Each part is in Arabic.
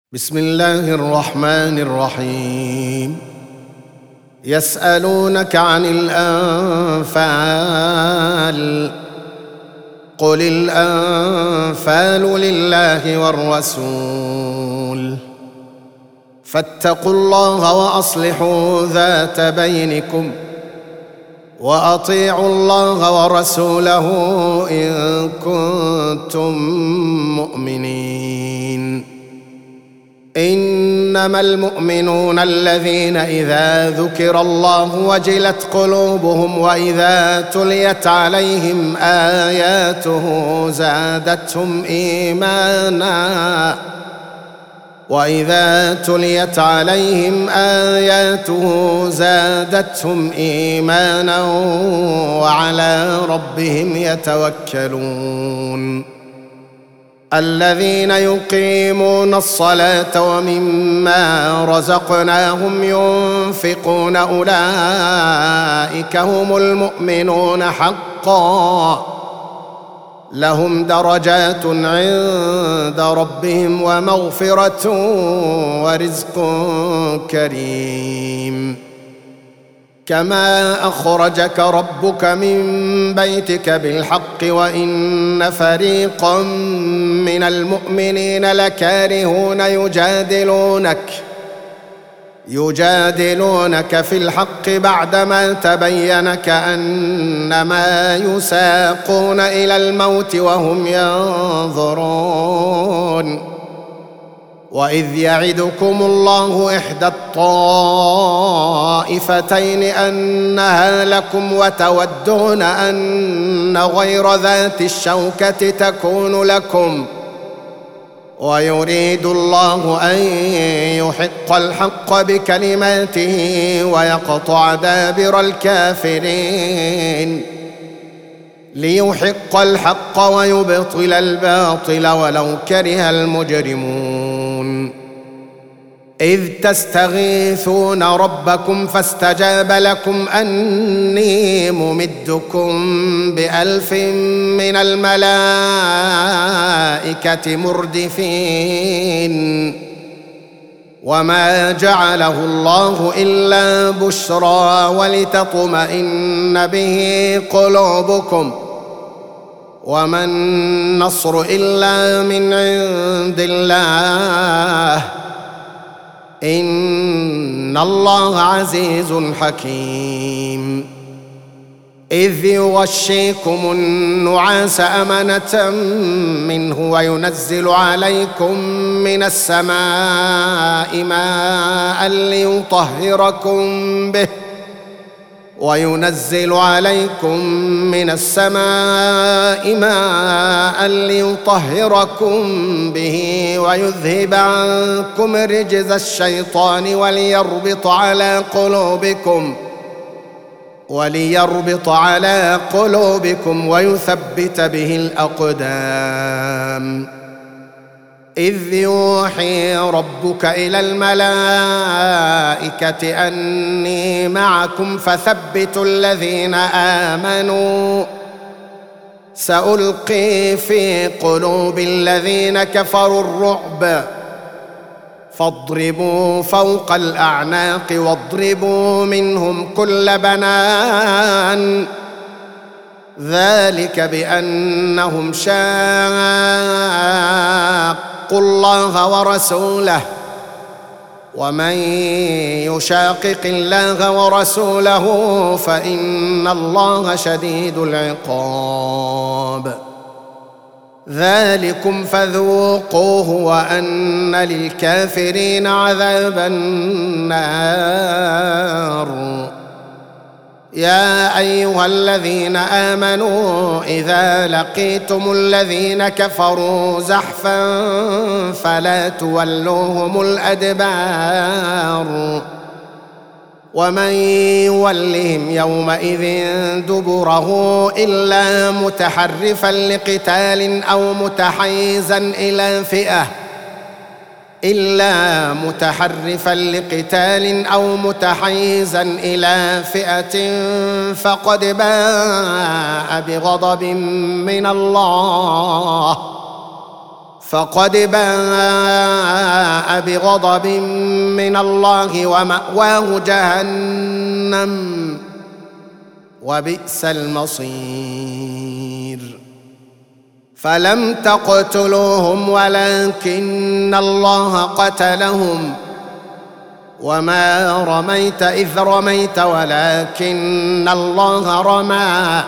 بسم الله الرحمن الرحيم. يسألونك عن الأنفال قل الأنفال لله والرسول فاتقوا الله وأصلحوا ذات بينكم وأطيعوا الله ورسوله إن كنتم مؤمنين. إنما المؤمنون الذين إذا ذكر الله وجلت قلوبهم وإذا تليت عليهم آياته زادتهم إيمانا وعلى ربهم يتوكلون. الذين يقيمون الصلاة ومما رزقناهم ينفقون أولئك هم المؤمنون حقا لهم درجات عند ربهم ومغفرة ورزق كريم. كما أخرجك ربك من بيتك بالحق وإن فريقا من المؤمنين لكارهون يجادلونك في الحق بعدما تبين كأنما يساقون إلى الموت وهم ينظرون. وإذ يعدكم الله إحدى الطائفتين أنها لكم وتودون أن غير ذات الشوكة تكون لكم ويريد الله أن يحق الحق بكلماته ويقطع دابر الكافرين ليحق الحق ويبطل الباطل ولو كره المجرمون. إذ تستغيثون ربكم فاستجاب لكم أني ممدكم ب1000 من الملائكة مردفين. وما جعله الله إلا بشرى ولتطمئن به قلوبكم وما النصر إلا من عند الله إن الله عزيز حكيم. إذ يغشيكم النعاس أمنة منه وينزل عليكم من السماء ماء ليطهركم به ويذهب عنكم رجز الشيطان وليربط على قلوبكم ويثبت به الأقدام. إذ يوحي ربك إلى الملائكة أني معكم فثبتوا الذين آمنوا سألقي في قلوب الذين كفروا الرعب فاضربوا فوق الأعناق واضربوا منهم كل بنان ذلك بأنهم شاقوا الله ورسوله ومن يشاقق الله ورسوله فإن الله شديد العقاب. ذلكم فذوقوه وأن للكافرين عذاب النار. يا أيها الذين آمنوا إذا لقيتم الذين كفروا زحفا فلا تولوهم الأدبار ومن يولهم يومئذ دبره إلا متحرفا لقتال أو متحيزا إلى فئة فقد باء بغضب من الله فقد باء بغضب من الله ومأواه جهنم وبئس المصير. فلم تقتلوهم ولكن الله قتلهم وما رميت إذ رميت ولكن الله رمى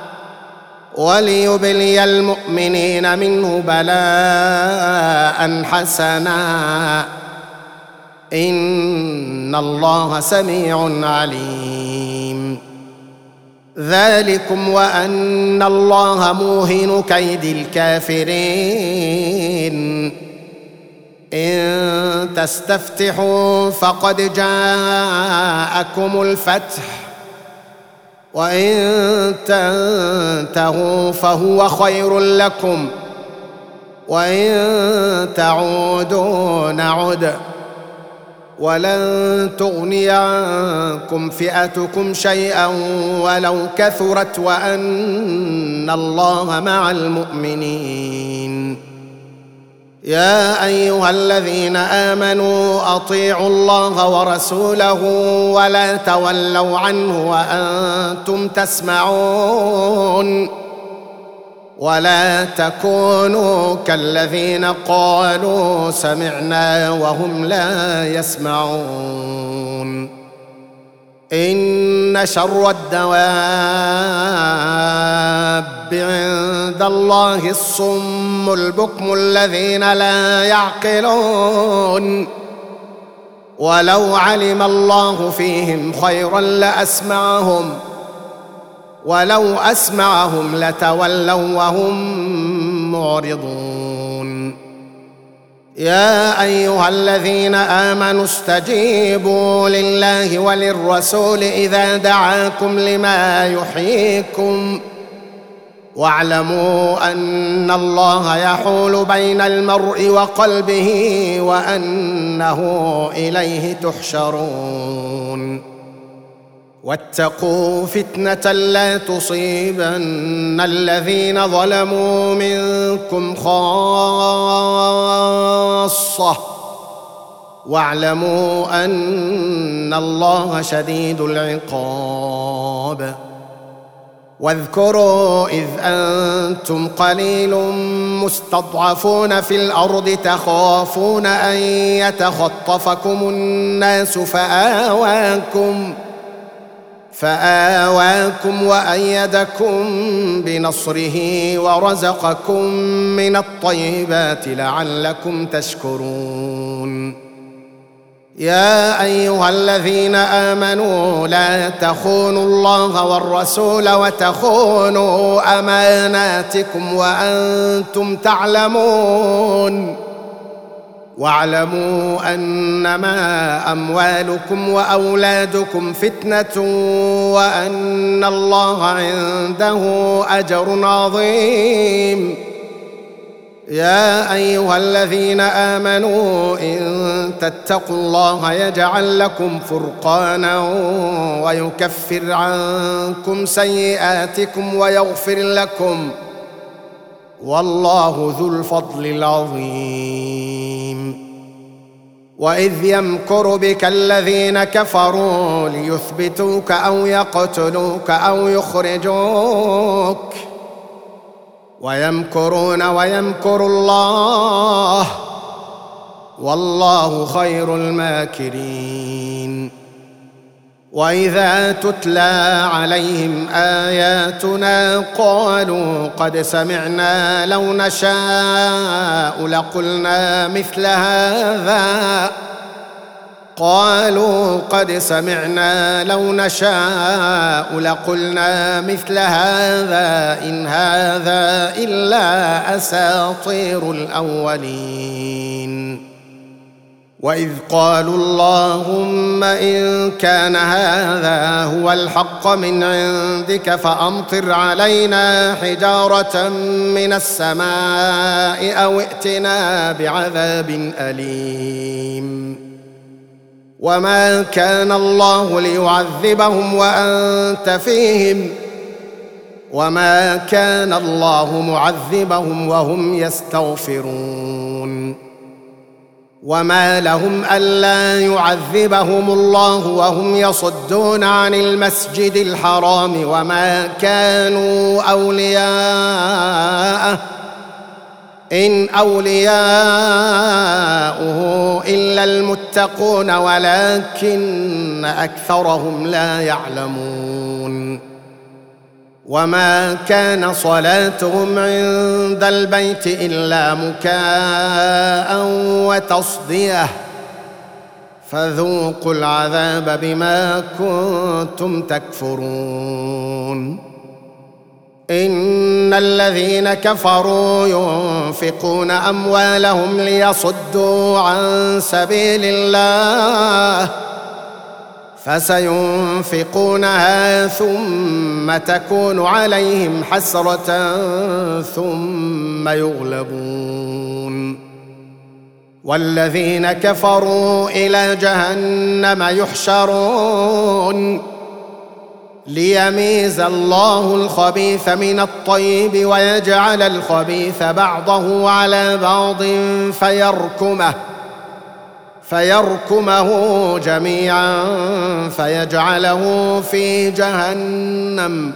وليبلي المؤمنين منه بلاء حسنا إن الله سميع عليم. ذلكم وأن الله موهن كيد الكافرين. إن تستفتحوا فقد جاءكم الفتح وإن تنتهوا فهو خير لكم وإن تعودوا نعد ولن تغني عنكم فئتكم شيئا ولو كثرت وأن الله مع المؤمنين. يا أيها الذين آمنوا أطيعوا الله ورسوله ولا تولوا عنه وأنتم تسمعون ولا تكونوا كالذين قالوا سمعنا وهم لا يسمعون. إن شر الدواب عند الله الصم البكم الذين لا يعقلون ولو علم الله فيهم خيرا لأسمعهم ولو أسمعهم لتولوا وهم معرضون. يا أيها الذين آمنوا استجيبوا لله وللرسول إذا دعاكم لما يحييكم واعلموا أن الله يحول بين المرء وقلبه وأنه إليه تحشرون. واتقوا فتنة لا تصيبن الذين ظلموا منكم خاصة واعلموا أن الله شديد العقاب. واذكروا إذ أنتم قليل مستضعفون في الأرض تخافون أن يتخطفكم الناس فآواكم وأيدكم بنصره ورزقكم من الطيبات لعلكم تشكرون. يا أيها الذين آمنوا لا تخونوا الله والرسول وتخونوا أماناتكم وأنتم تعلمون واعلموا أنما أموالكم وأولادكم فتنة وأن الله عنده أجر عظيم. يا أيها الذين آمنوا إن تتقوا الله يجعل لكم فرقانا ويكفر عنكم سيئاتكم ويغفر لكم والله ذو الفضل العظيم. وإذ يمكر بك الذين كفروا ليثبتوك أو يقتلوك أو يخرجوك ويمكرون ويمكر الله والله خير الماكرين. وإذا تتلى عليهم آياتنا قالوا قد سمعنا لو نشاء لقلنا مثل هذا إن هذا إلا أساطير الأولين. وإذ قالوا اللهم إن كان هذا هو الحق من عندك فأمطر علينا حجارة من السماء أو ائتنا بعذاب أليم. وما كان الله ليعذبهم وأنت فيهم وما كان الله معذبهم وهم يستغفرون وما لهم ألا يعذبهم الله وهم يصدون عن المسجد الحرام وما كانوا أولياءه إن أولياؤه إلا المتقون ولكن أكثرهم لا يعلمون وما كان صلاتهم عند البيت إلا مكاء وتصديه فذوقوا العذاب بما كنتم تكفرون إن الذين كفروا ينفقون أموالهم ليصدوا عن سبيل الله فسينفقونها ثم تكون عليهم حسرة ثم يغلبون والذين كفروا إلى جهنم يحشرون ليميز الله الخبيث من الطيب ويجعل الخبيث بعضه على بعض فيركمه جميعا فيجعله في جهنم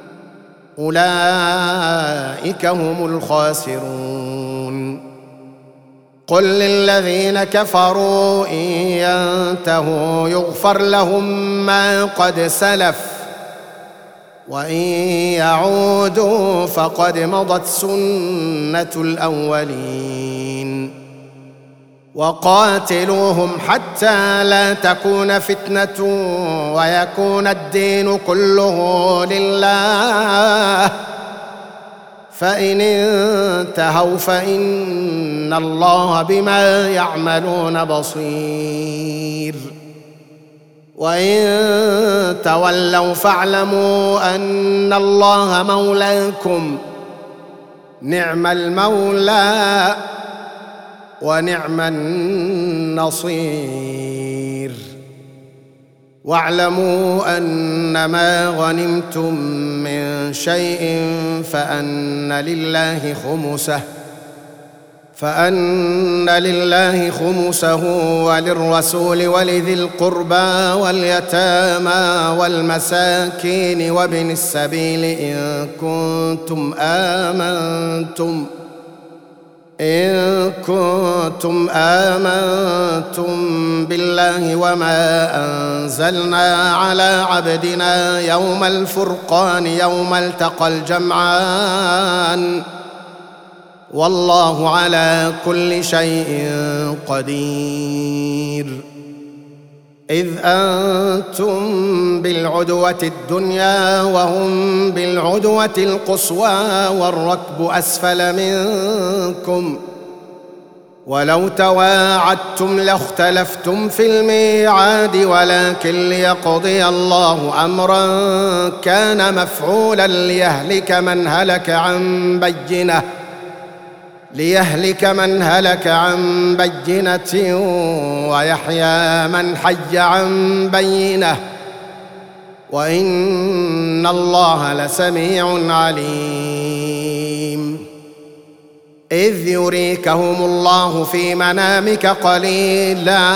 أولئك هم الخاسرون قل للذين كفروا إن ينتهوا يغفر لهم ما قد سلف وإن يعودوا فقد مضت سنة الأولين وقاتلوهم حتى لا تكون فتنة ويكون الدين كله لله فإن انتهوا فإن الله بما يعملون بصير وإن تولوا فاعلموا أن الله مولاكم نعم المولى ونعم النصير واعلموا أنما غنمتم من شيء فأن لله خمسه وللرسول ولذي القربى واليتامى والمساكين وابن السبيل إن كنتم آمنتم بالله وما أنزلنا على عبدنا يوم الفرقان يوم التقى الجمعان والله على كل شيء قدير إذ أنتم بالعدوة الدنيا وهم بالعدوة القصوى والركب أسفل منكم ولو تواعدتم لاختلفتم في الميعاد ولكن ليقضي الله أمرا كان مفعولا ليهلك من هلك عن بينة ويحيى من حي عن بينة وإن الله لسميع عليم إذ يريكهم الله في منامك قليلا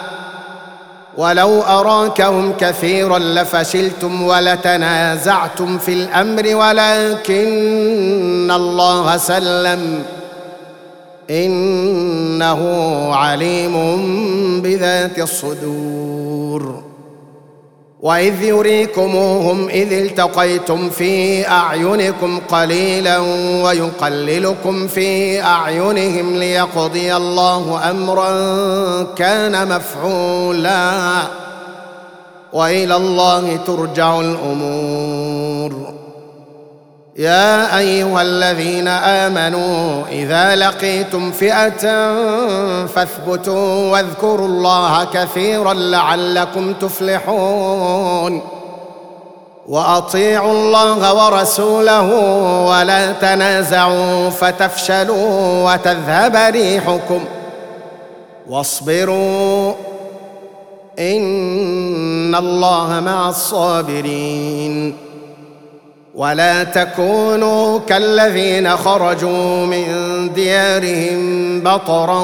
ولو أراكهم كثيرا لفشلتم ولتنازعتم في الأمر ولكن الله سلم إنه عليم بذات الصدور وإذ يريكموهم إذ التقيتم في أعينكم قليلا ويقللكم في أعينهم ليقضي الله أمرا كان مفعولا وإلى الله ترجع الأمور يا أيها الذين آمنوا إذا لقيتم فئة فاثبتوا واذكروا الله كثيرا لعلكم تفلحون وأطيعوا الله ورسوله ولا تنازعوا فتفشلوا وتذهب ريحكم واصبروا إن الله مع الصابرين ولا تكونوا كالذين خرجوا من ديارهم بطرا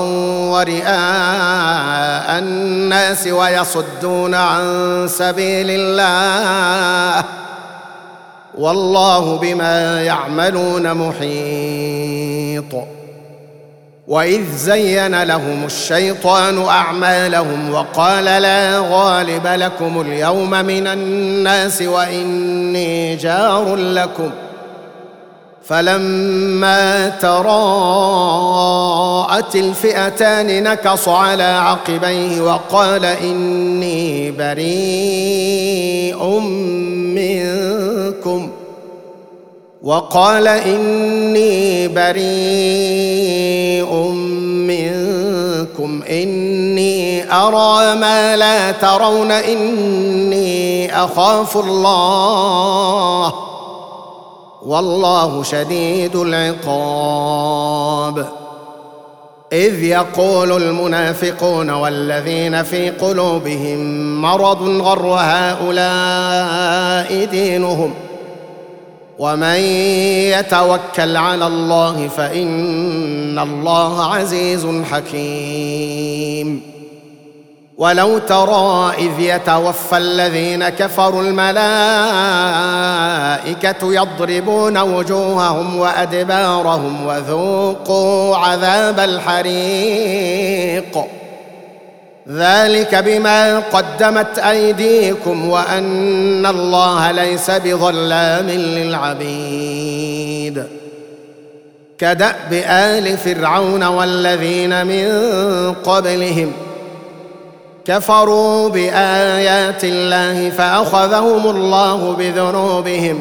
ورئاء الناس ويصدون عن سبيل الله والله بما يعملون محيط. وإذ زين لهم الشيطان أعمالهم وقال لا غالب لكم اليوم من الناس وإني جار لكم فلما تراءت الفئتان نكص على عقبيه وقال إني بريء منكم إني أرى ما لا ترون إني أخاف الله والله شديد العقاب. إذ يقول المنافقون والذين في قلوبهم مرض غر هؤلاء دينهم ومن يتوكل على الله فإن الله عزيز حكيم. ولو ترى إذ يتوفى الذين كفروا الملائكة يضربون وجوههم وأدبارهم وذوقوا عذاب الحريق ذلك بما قدمت أيديكم وأن الله ليس بظلام للعبيد. كدأب آل فرعون والذين من قبلهم كفروا بآيات الله فأخذهم الله بذنوبهم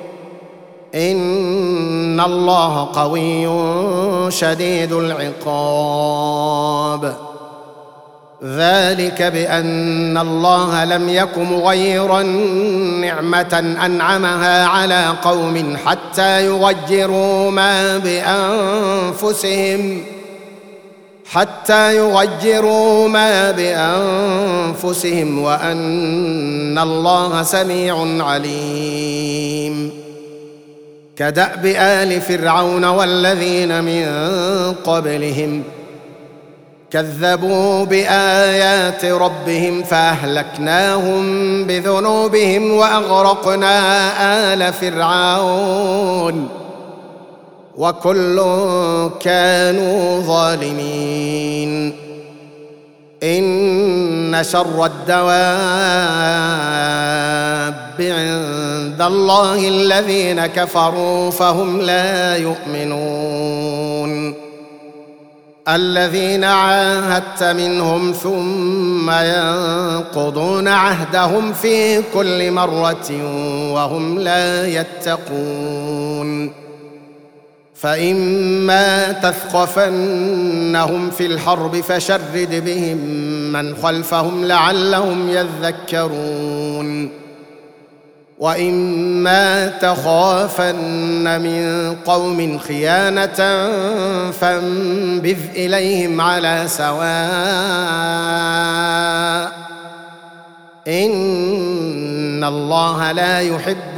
إن الله قوي شديد العقاب. ذلك بأن الله لم يك مغيرا نعمة أنعمها على قوم حتى يغيروا ما بأنفسهم وأن الله سميع عليم. كدأب آل فرعون والذين من قبلهم كذبوا بآيات ربهم فأهلكناهم بذنوبهم وأغرقنا آل فرعون وكل كانوا ظالمين. إن شر الدواب عند الله الذين كفروا فهم لا يؤمنون الذين عاهدت منهم ثم ينقضون عهدهم في كل مرة وهم لا يتقون. فإما تثقفنهم في الحرب فشرد بهم من خلفهم لعلهم يذكرون. وإما تخافن من قوم خيانة فانبذ إليهم على سواء إن الله لا يحب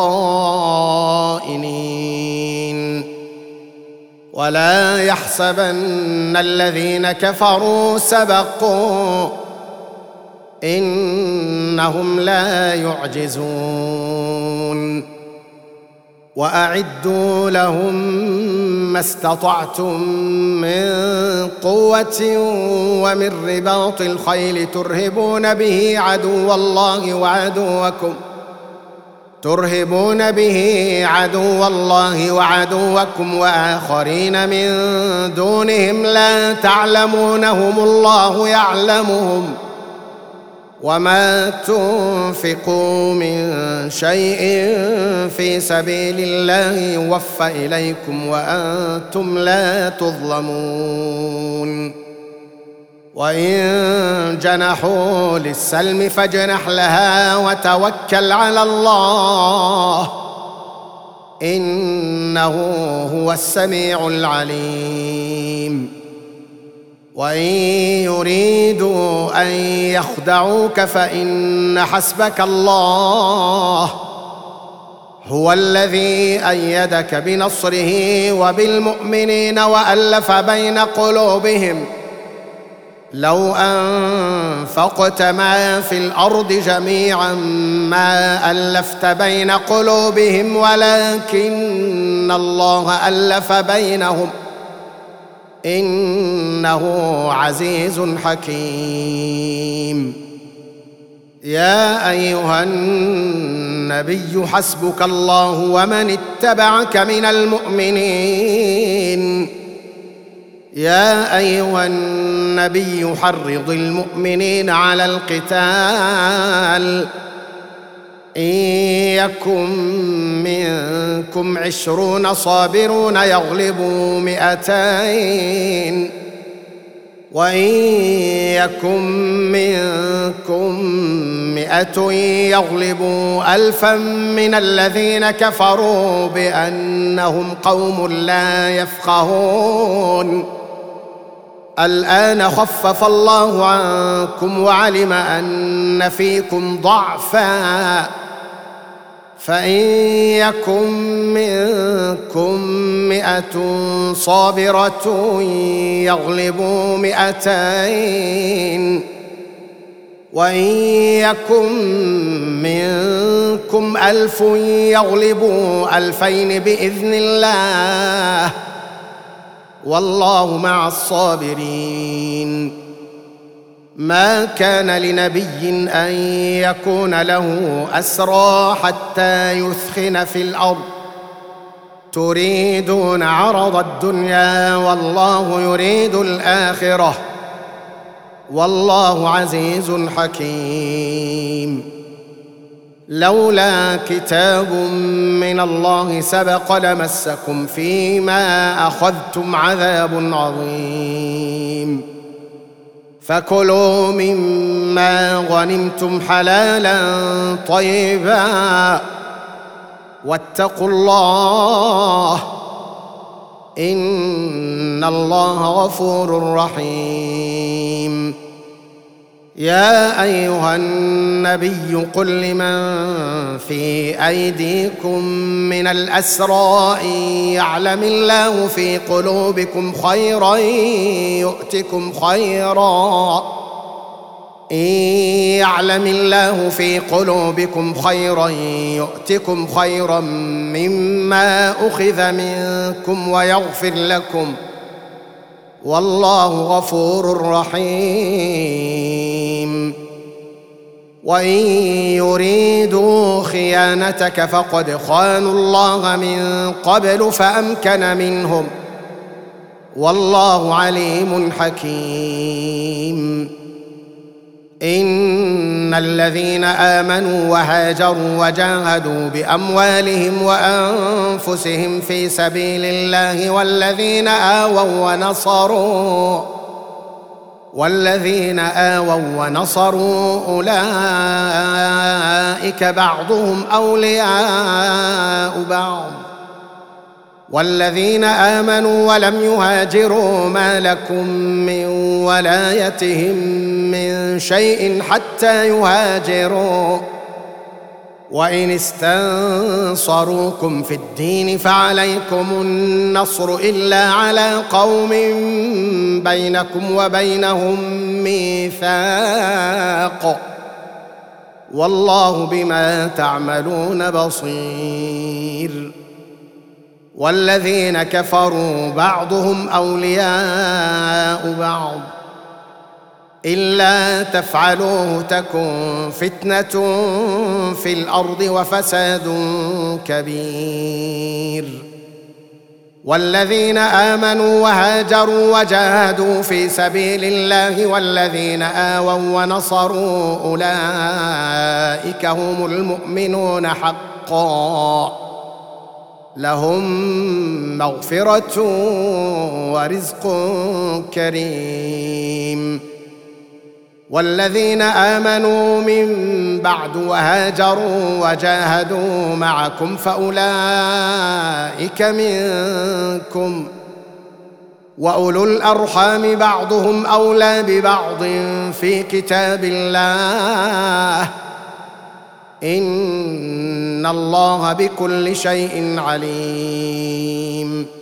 الخائنين. ولا يحسبن الذين كفروا سبقوا إنهم لا يعجزون. وأعدوا لهم ما استطعتم من قوة ومن رباط الخيل ترهبون به عدو الله وعدوكم وآخرين من دونهم لا تعلمونهم الله يعلمهم وما تنفقوا من شيء في سبيل الله يوفى إليكم وأنتم لا تظلمون. وإن جنحوا للسلم فاجنح لها وتوكل على الله إنه هو السميع العليم. وإن يريدوا أن يخدعوك فإن حسبك الله هو الذي أيدك بنصره وبالمؤمنين وألف بين قلوبهم لو أنفقت ما في الأرض جميعا ما ألفت بين قلوبهم ولكن الله ألف بينهم إنه عزيز حكيم. يا أيها النبي حسبك الله ومن اتبعك من المؤمنين. يا أيها النبي حرض المؤمنين على القتال إن يكن منكم 20 صابرون يغلبوا 200 وإن يكن منكم 100 يغلبوا 1000 من الذين كفروا بأنهم قوم لا يفقهون. الآن خفف الله عنكم وعلم أن فيكم ضعفا فإن يكن منكم 100 صابرة يغلبوا 200 وإن يكن منكم 1000 يغلبوا 2000 بإذن الله والله مع الصابرين. ما كان لنبي أن يكون له أسرى حتى يثخن في الأرض تريدون عرض الدنيا والله يريد الآخرة والله عزيز حكيم. لولا كتاب من الله سبق لمسكم فيما أخذتم عذاب عظيم فكلوا مما غنمتم حلالا طيبا واتقوا الله إن الله غفور رحيم. يا أيها النبي قل لمن في أيديكم من الأسرى إن يعلم الله في قلوبكم خيرا يؤتكم خيرا إن يعلم الله في قلوبكم خيرا يؤتكم خيرا مما أخذ منكم ويغفر لكم والله غفور رحيم. وإن يريدوا خيانتك فقد خانوا الله من قبل فأمكن منهم والله عليم حكيم. إن الذين آمنوا وهاجروا وجاهدوا بأموالهم وأنفسهم في سبيل الله والذين آووا ونصروا أولئك بعضهم أولياء بعض والذين آمنوا ولم يهاجروا ما لكم من ولايتهم من شيء حتى يهاجروا وإن استنصروكم في الدين فعليكم النصر إلا على قوم بينكم وبينهم ميثاق والله بما تعملون بصير. والذين كفروا بعضهم أولياء بعض إلا تفعلوه تكن فتنة في الأرض وفساد كبير. والذين آمنوا وهاجروا وجاهدوا في سبيل الله والذين آووا ونصروا أولئك هم المؤمنون حقا لهم مغفرة ورزق كريم. والذين آمنوا من بعد وهاجروا وجاهدوا معكم فأولئك منكم وأولو الأرحام بعضهم أولى ببعض في كتاب الله إن الله بكل شيء عليم.